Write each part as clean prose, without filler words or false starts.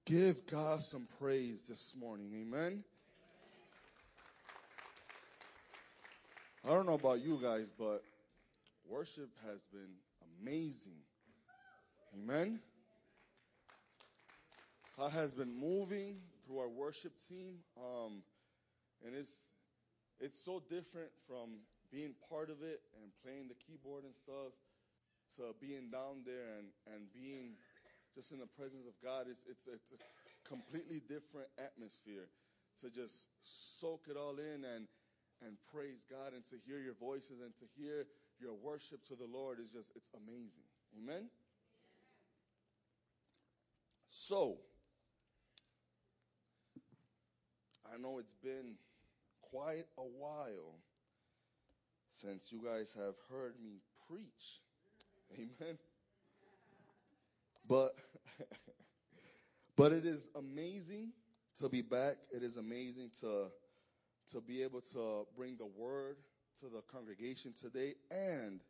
Give God some praise this morning. Amen. I don't know about you guys, but worship has been amazing. Amen. God has been moving through our worship team. And it's so different from being part of it and playing the keyboard and stuff to being down there and being just in the presence of God. It's a completely different atmosphere to just soak it all in and praise God and to hear your voices and to hear your worship to the Lord it's amazing. Amen? So, I know it's been quite a while since you guys have heard me preach. Amen? But it is amazing to be back. It is amazing to be able to bring the word to the congregation today. And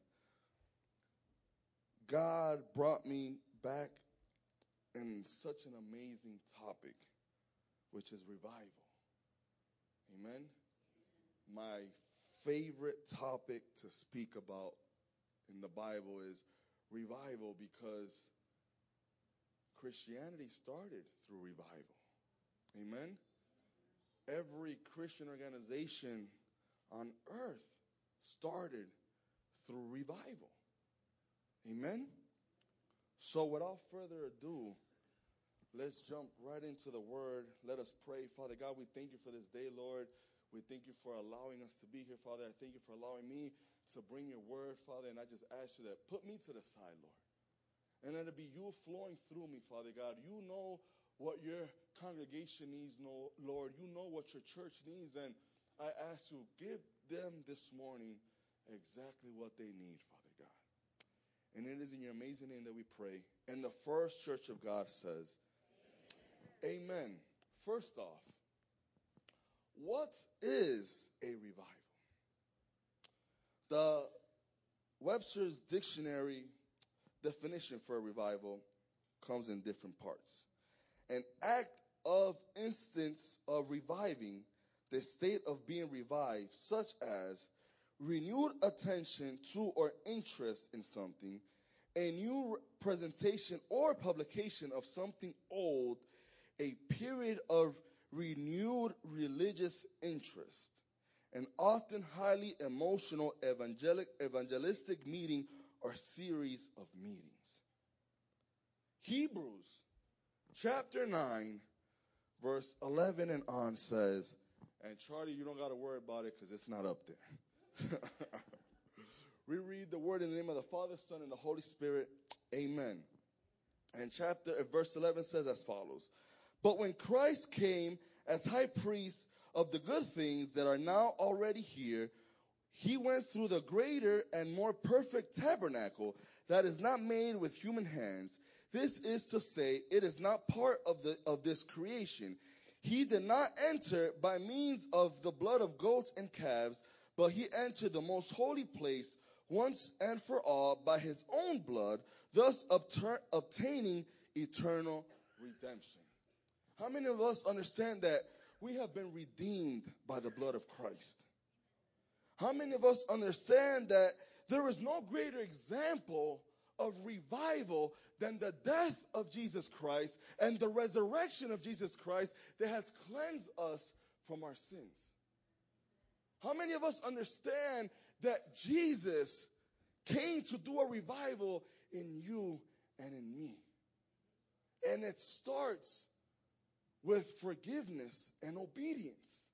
God brought me back in such an amazing topic, which is revival. Amen? My favorite topic to speak about in the Bible is revival, because Christianity started through revival. Amen? Every Christian organization on earth started through revival. Amen? So without further ado, let's jump right into the word. Let us pray. Father God, we thank you for this day, Lord. We thank you for allowing us to be here, Father. I thank you for allowing me to bring your word, Father. And I just ask you that put me to the side, Lord. And let it be you flowing through me, Father God. You know what your congregation needs, Lord. You know what your church needs. And I ask you, give them this morning exactly what they need, Father God. And it is in your amazing name that we pray. And the first church of God says, Amen. First off, what is a revival? The Webster's Dictionary definition for a revival comes in different parts. An act of instance of reviving, the state of being revived, such as renewed attention to or interest in something, a new presentation or publication of something old, a period of renewed religious interest, an often highly emotional evangelistic meeting or series of meetings. Hebrews chapter 9, verse 11 and on says, and Charlie, you don't got to worry about it because it's not up there. We read the word in the name of the Father, Son, and the Holy Spirit. Amen. And verse 11 says as follows. But when Christ came as high priest of the good things that are now already here, he went through the greater and more perfect tabernacle that is not made with human hands. This is to say, it is not part of this creation. He did not enter by means of the blood of goats and calves, but he entered the most holy place once and for all by his own blood, thus obtaining eternal redemption. How many of us understand that we have been redeemed by the blood of Christ? How many of us understand that there is no greater example of revival than the death of Jesus Christ and the resurrection of Jesus Christ that has cleansed us from our sins? How many of us understand that Jesus came to do a revival in you and in me? And it starts with forgiveness and obedience.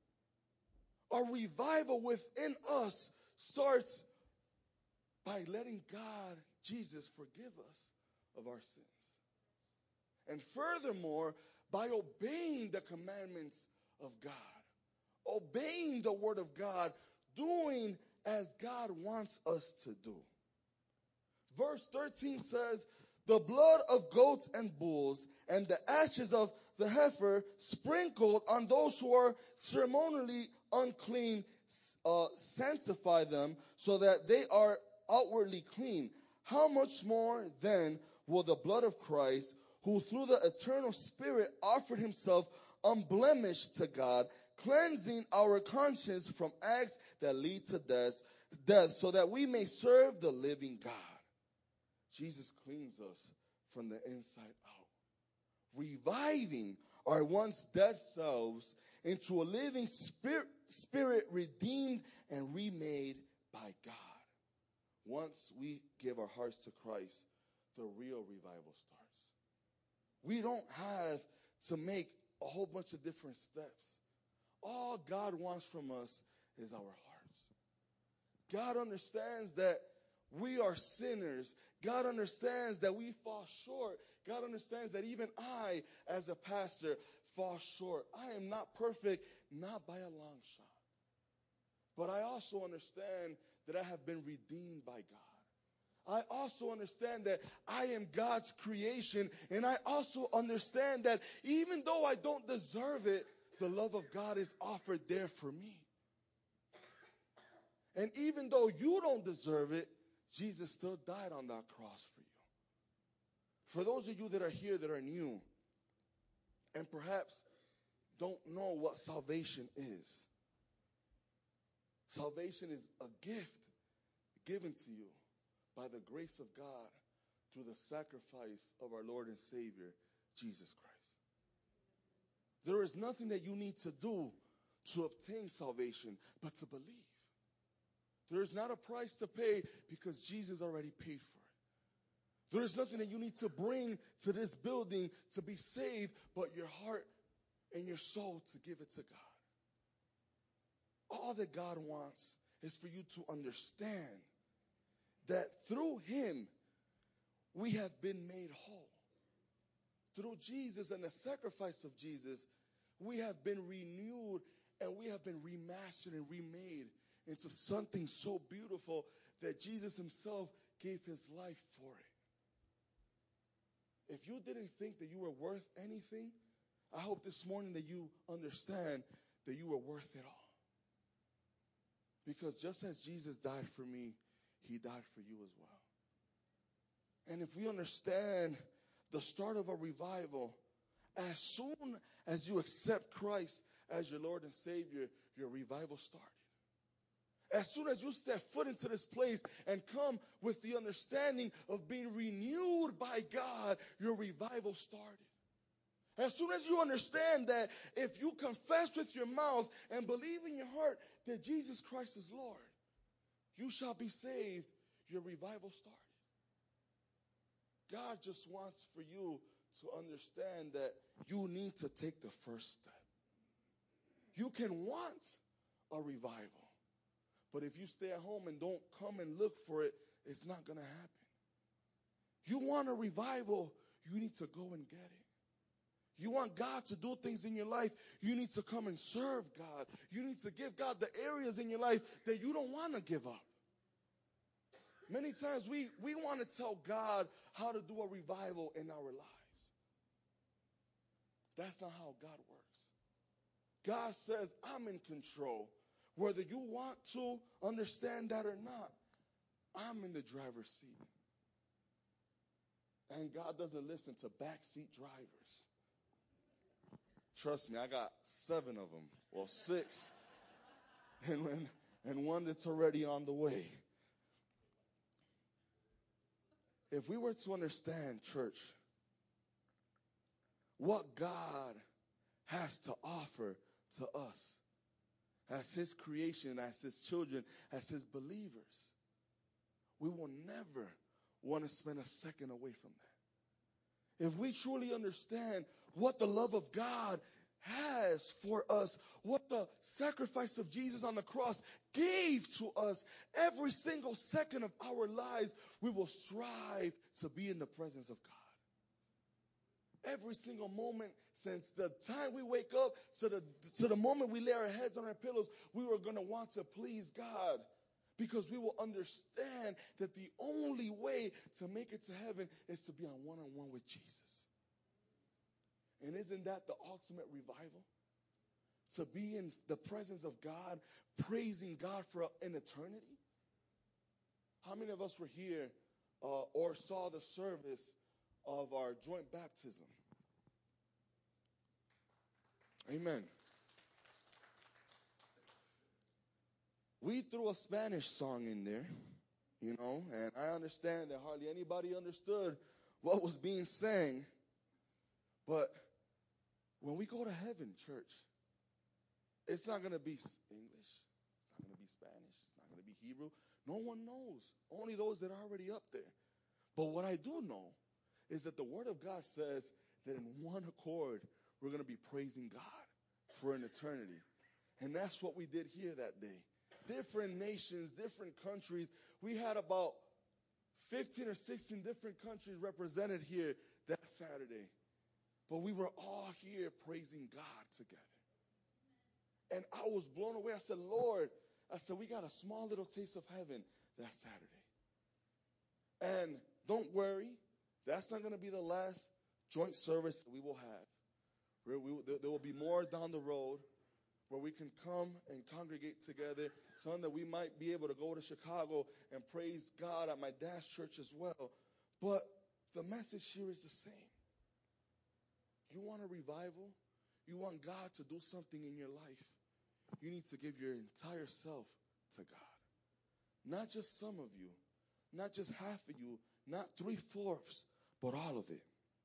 A revival within us starts by letting God, Jesus, forgive us of our sins. And furthermore, by obeying the commandments of God, obeying the word of God, doing as God wants us to do. Verse 13 says, the blood of goats and bulls and the ashes of the heifer sprinkled on those who are ceremonially unclean sanctify them so that they are outwardly clean. How much more then will the blood of Christ, who through the eternal Spirit offered himself unblemished to God, cleansing our conscience from acts that lead to death, so that we may serve the living God. Jesus cleans us from the inside out, reviving our once dead selves into a living spirit redeemed and remade by God. Once we give our hearts to Christ, the real revival starts. We don't have to make a whole bunch of different steps. All God wants from us is our hearts. God understands that we are sinners. God understands that we fall short. God understands that even I, as a pastor, fall short. I am not perfect, not by a long shot. But I also understand that I have been redeemed by God. I also understand that I am God's creation, and I also understand that even though I don't deserve it, the love of God is offered there for me. And even though you don't deserve it, Jesus still died on that cross for you. For those of you that are here that are new and perhaps don't know what salvation is, salvation is a gift given to you by the grace of God through the sacrifice of our Lord and Savior, Jesus Christ. There is nothing that you need to do to obtain salvation but to believe. There is not a price to pay because Jesus already paid for it. There is nothing that you need to bring to this building to be saved but your heart and your soul to give it to God. All that God wants is for you to understand that through Him we have been made whole. Through Jesus and the sacrifice of Jesus, we have been renewed and we have been remastered and remade into something so beautiful that Jesus himself gave his life for it. If you didn't think that you were worth anything, I hope this morning that you understand that you were worth it all. Because just as Jesus died for me, he died for you as well. And if we understand the start of a revival, as soon as you accept Christ as your Lord and Savior, your revival started. As soon as you step foot into this place and come with the understanding of being renewed by God, your revival started. As soon as you understand that if you confess with your mouth and believe in your heart that Jesus Christ is Lord, you shall be saved, your revival started. God just wants for you to understand that you need to take the first step. You can want a revival. But if you stay at home and don't come and look for it, it's not going to happen. You want a revival, you need to go and get it. You want God to do things in your life, you need to come and serve God. You need to give God the areas in your life that you don't want to give up. Many times we want to tell God how to do a revival in our lives. That's not how God works. God says, I'm in control. Whether you want to understand that or not, I'm in the driver's seat. And God doesn't listen to backseat drivers. Trust me, I got 7 of them. Well, 6. And one that's already on the way. If we were to understand, church, what God has to offer to us as his creation, as his children, as his believers, we will never want to spend a second away from that. If we truly understand what the love of God has for us, what the sacrifice of Jesus on the cross gave to us, every single second of our lives, we will strive to be in the presence of God. Every single moment since the time we wake up to the moment we lay our heads on our pillows, we are going to want to please God. Because we will understand that the only way to make it to heaven is to be on one-on-one with Jesus. And isn't that the ultimate revival? To be in the presence of God, praising God for an eternity? How many of us were here or saw the service of our joint baptism. Amen. We threw a Spanish song in there, and I understand that hardly anybody understood what was being sang. But when we go to heaven, church, it's not going to be English. It's not going to be Spanish. It's not going to be Hebrew. No one knows. Only those that are already up there. But what I do know is that the Word of God says that in one accord, we're going to be praising God for an eternity. And that's what we did here that day. Different nations, different countries. We had about 15 or 16 different countries represented here that Saturday. But we were all here praising God together. And I was blown away. I said, Lord, we got a small little taste of heaven that Saturday. And don't worry, that's not going to be the last joint service that we will have. There will be more down the road where we can come and congregate together. Some that we might be able to go to Chicago and praise God at my dad's church as well. But the message here is the same. You want a revival? You want God to do something in your life? You need to give your entire self to God. Not just some of you, not just half of you, not 3/4, but all of it.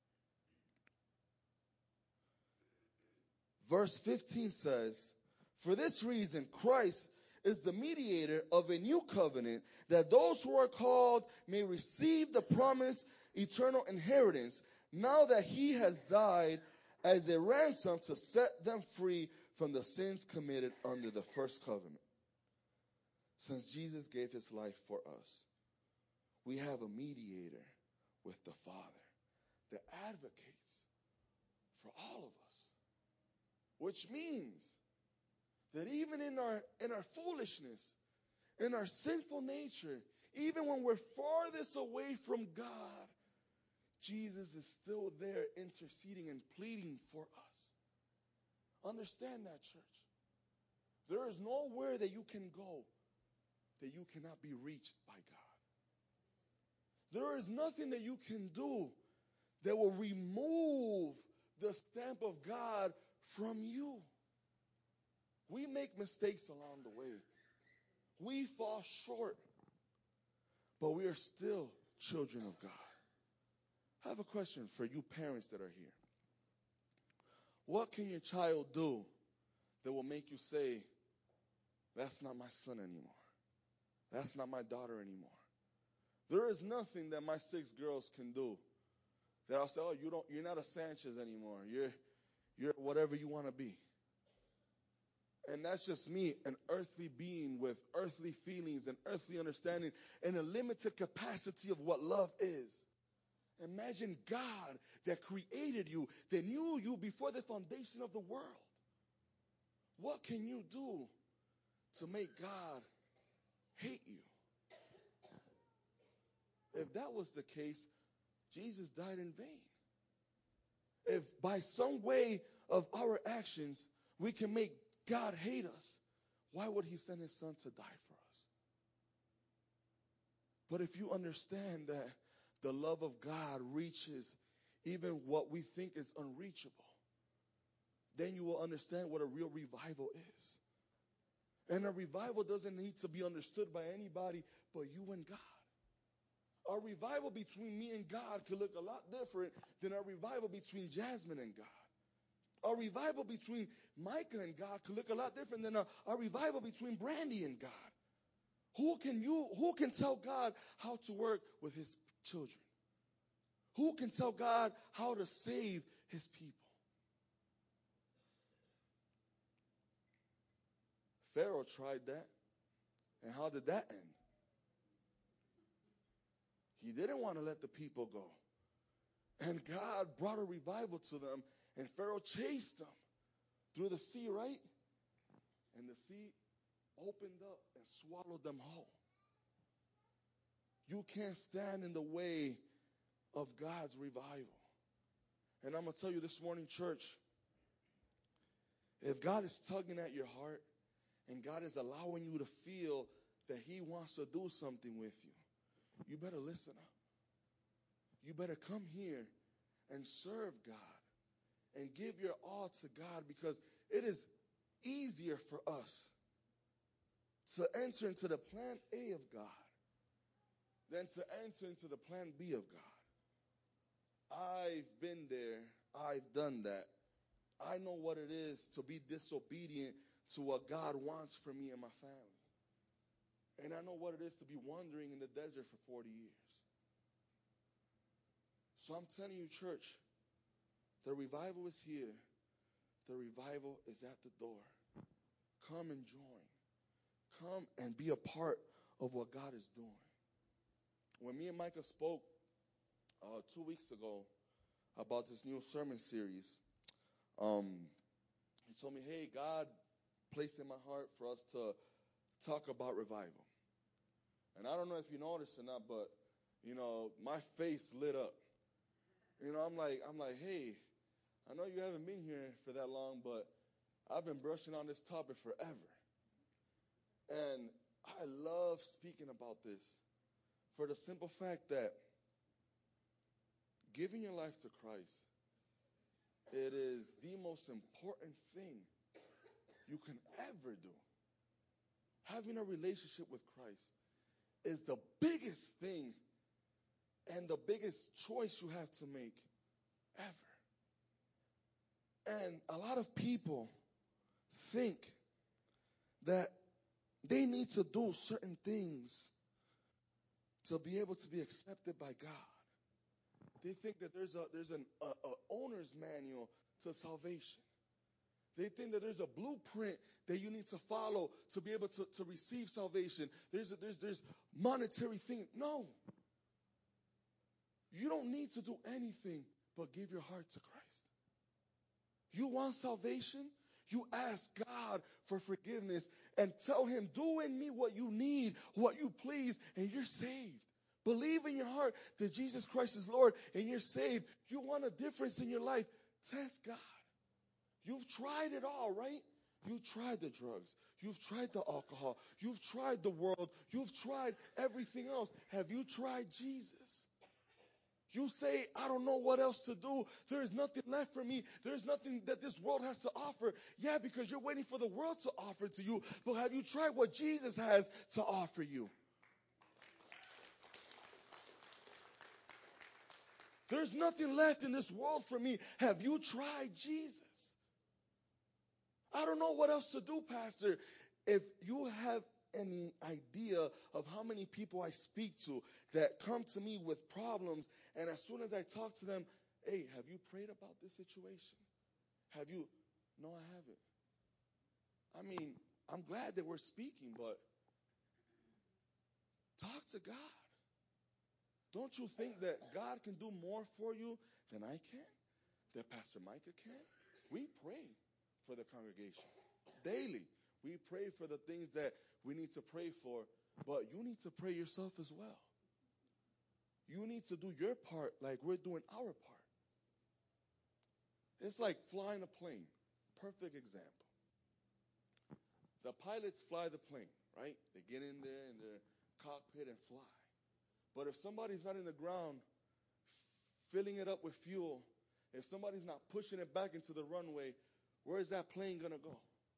Verse 15 says, for this reason, Christ is the mediator of a new covenant, that those who are called may receive the promised eternal inheritance, now that he has died as a ransom to set them free from the sins committed under the first covenant. Since Jesus gave his life for us, we have a mediator with the Father that advocates for all of us. Which means that even in our foolishness, in our sinful nature, even when we're farthest away from God, Jesus is still there interceding and pleading for us. Understand that, church. There is nowhere that you can go that you cannot be reached by God. There is nothing that you can do that will remove the stamp of God from you. We make mistakes along the way. We fall short. But we are still children of God. I have a question for you parents that are here. What can your child do that will make you say, that's not my son anymore? That's not my daughter anymore. There is nothing that my 6 girls can do that I'll say, oh, you're not a Sanchez anymore. You're whatever you want to be. And that's just me, an earthly being with earthly feelings and earthly understanding and a limited capacity of what love is. Imagine God that created you, that knew you before the foundation of the world. What can you do to make God hate you? If that was the case, Jesus died in vain. If by some way of our actions we can make God hate us, why would he send his son to die for us? But if you understand that the love of God reaches even what we think is unreachable, then you will understand what a real revival is. And a revival doesn't need to be understood by anybody but you and God. A revival between me and God could look a lot different than a revival between Jasmine and God. A revival between Micah and God could look a lot different than a revival between Brandy and God. Who can tell God how to work with his children? Who can tell God how to save his people? Pharaoh tried that. And how did that end? He didn't want to let the people go. And God brought a revival to them. And Pharaoh chased them through the sea, right? And the sea opened up and swallowed them whole. You can't stand in the way of God's revival. And I'm going to tell you this morning, church, if God is tugging at your heart and God is allowing you to feel that he wants to do something with you, you better listen up. you better come here and serve God and give your all to God, because it is easier for us to enter into the plan A of God than to enter into the plan B of God. I've been there. I've done that. I know what it is to be disobedient to what God wants for me and my family. And I know what it is to be wandering in the desert for 40 years. So I'm telling you, church, the revival is here. The revival is at the door. Come and join. Come and be a part of what God is doing. When me and Micah spoke 2 weeks ago about this new sermon series, he told me, hey, God placed in my heart for us to talk about revival. And I don't know if you noticed or not, but, my face lit up. I'm like, hey, I know you haven't been here for that long, but I've been brushing on this topic forever. And I love speaking about this for the simple fact that giving your life to Christ, it is the most important thing you can ever do. Having a relationship with Christ is the biggest thing and the biggest choice you have to make ever. And a lot of people think that they need to do certain things to be able to be accepted by God. They think that there's an owner's manual to salvation. They think that there's a blueprint that you need to follow to be able to receive salvation. There's monetary things. No. You don't need to do anything but give your heart to Christ. You want salvation? You ask God for forgiveness and tell him, do in me what you need, what you please, and you're saved. Believe in your heart that Jesus Christ is Lord and you're saved. You want a difference in your life? Test God. You've tried it all, right? You've tried the drugs. You've tried the alcohol. You've tried the world. You've tried everything else. Have you tried Jesus? You say, I don't know what else to do. There is nothing left for me. There's nothing that this world has to offer. Yeah, because you're waiting for the world to offer to you. But have you tried what Jesus has to offer you? There's nothing left in this world for me. Have you tried Jesus? I don't know what else to do, Pastor. If you have any idea of how many people I speak to that come to me with problems, and as soon as I talk to them, hey, have you prayed about this situation? Have you? No, I haven't. I mean, I'm glad that we're speaking, but talk to God. Don't you think that God can do more for you than I can? That Pastor Micah can? We pray for the congregation daily. We pray for the things that we need to pray for, but you need to pray yourself as well. You need to do your part like we're doing our part. It's like flying a plane. Perfect example. The pilots fly the plane, right? They get in there in their cockpit and fly. But if somebody's not in the ground filling it up with fuel, if somebody's not pushing it back into the runway, where is that plane going to go?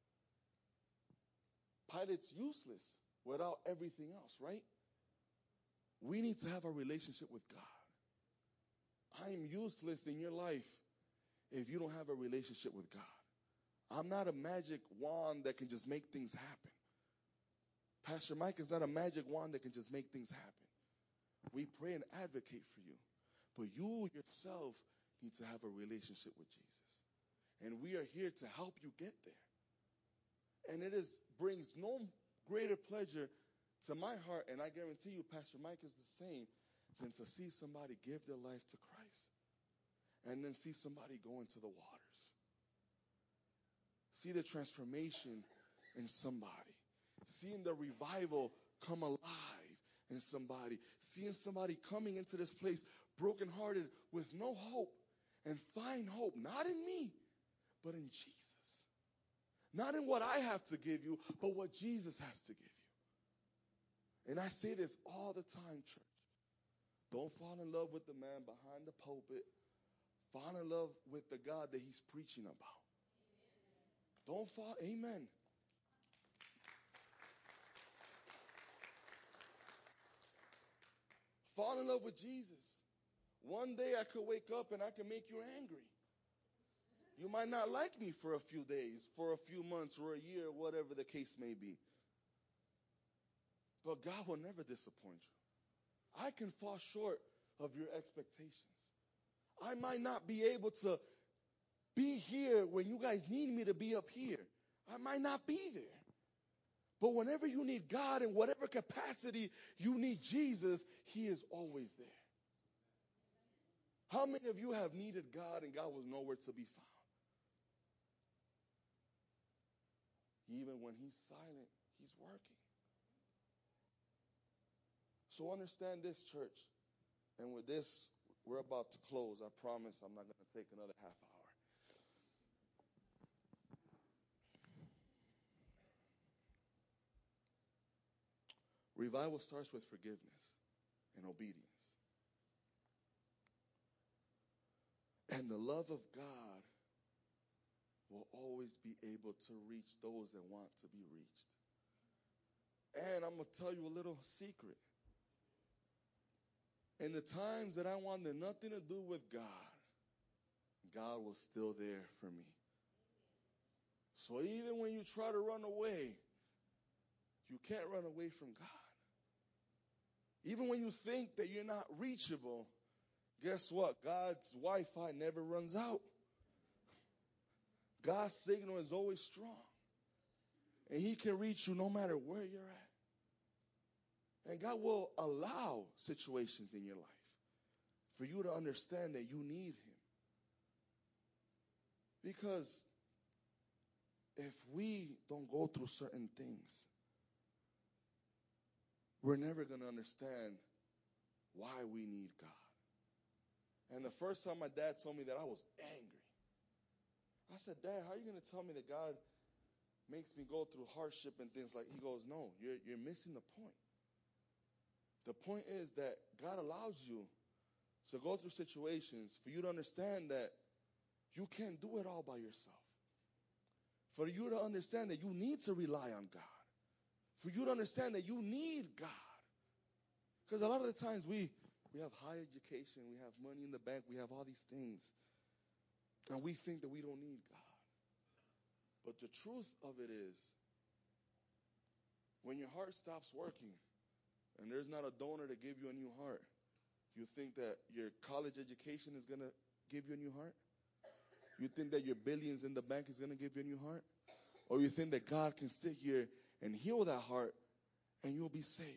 Pilot's useless without everything else, right? We need to have a relationship with God. I am useless in your life if you don't have a relationship with God. I'm not a magic wand that can just make things happen. Pastor Mike is not a magic wand that can just make things happen. We pray and advocate for you. But you yourself need to have a relationship with Jesus. And we are here to help you get there. And it brings no greater pleasure to my heart, and I guarantee you Pastor Mike is the same, than to see somebody give their life to Christ. And then see somebody go into the waters. See the transformation in somebody. Seeing the revival come alive in somebody. Seeing somebody coming into this place brokenhearted with no hope and find hope, not in me, but in Jesus. Not in what I have to give you, but what Jesus has to give you. And I say this all the time, church. Don't fall in love with the man behind the pulpit. Fall in love with the God that he's preaching about. Don't fall, amen. Fall in love with Jesus. One day I could wake up and I can make you angry. You might not like me for a few days, for a few months, or a year, whatever the case may be. But God will never disappoint you. I can fall short of your expectations. I might not be able to be here when you guys need me to be up here. I might not be there. But whenever you need God, in whatever capacity you need Jesus, He is always there. How many of you have needed God and God was nowhere to be found? Even when He's silent, He's working. So understand this, church. And with this, we're about to close. I promise I'm not going to take another half hour. Revival starts with forgiveness and obedience. And the love of God will always be able to reach those that want to be reached. And I'm going to tell you a little secret. In the times that I wanted nothing to do with God, God was still there for me. So even when you try to run away, you can't run away from God. Even when you think that you're not reachable, guess what? God's Wi-Fi never runs out. God's signal is always strong. And He can reach you no matter where you're at. And God will allow situations in your life for you to understand that you need Him. Because if we don't go through certain things, we're never going to understand why we need God. And the first time my dad told me that, I was angry. I said, Dad, how are you going to tell me that God makes me go through hardship and things like? He goes, no, you're missing the point. The point is that God allows you to go through situations for you to understand that you can't do it all by yourself. For you to understand that you need to rely on God. For you to understand that you need God. Because a lot of the times we have high education, we have money in the bank, we have all these things. And we think that we don't need God. But the truth of it is, when your heart stops working and there's not a donor to give you a new heart, you think that your college education is going to give you a new heart? You think that your billions in the bank is going to give you a new heart? Or you think that God can sit here and heal that heart and you'll be saved?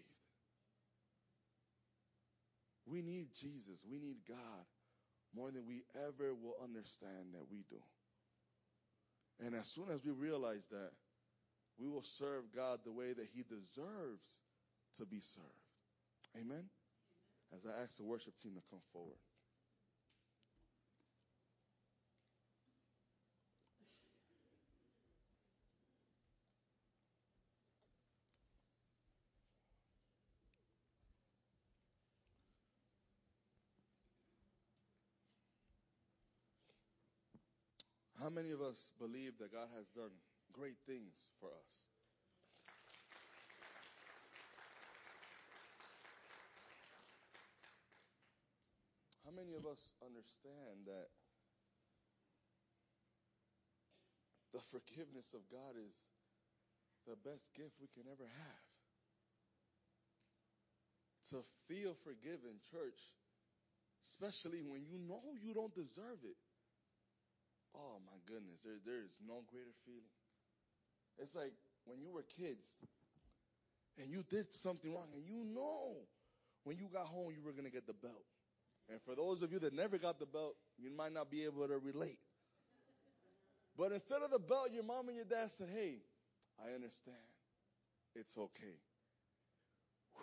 We need Jesus. We need God more than we ever will understand that we do. And as soon as we realize that, we will serve God the way that He deserves to be served. Amen? As I ask the worship team to come forward. How many of us believe that God has done great things for us? How many of us understand that the forgiveness of God is the best gift we can ever have? To feel forgiven, church, especially when you know you don't deserve it. Oh my goodness, there is no greater feeling. It's like when you were kids and you did something wrong and you know when you got home you were going to get the belt. And for those of you that never got the belt, you might not be able to relate. But instead of the belt, your mom and your dad said, hey, I understand. It's okay. Whew.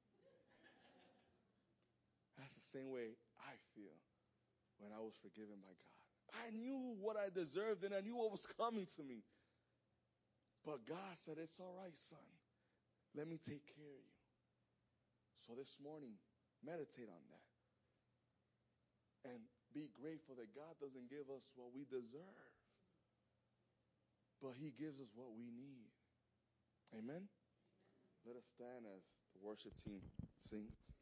That's the same way I feel when I was forgiven by God. I knew what I deserved and I knew what was coming to me. But God said, it's all right, son. Let me take care of you. So this morning, Meditate on that. And be grateful that God doesn't give us what we deserve, but He gives us what we need. Amen? Let us stand as the worship team sings.